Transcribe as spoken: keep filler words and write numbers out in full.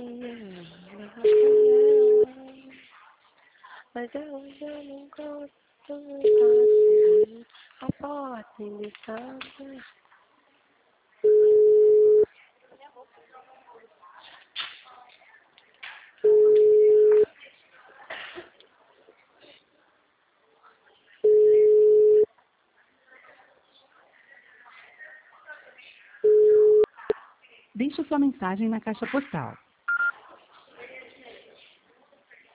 Mas eu já não gosto de a porta indicada. Deixe sua mensagem na caixa postal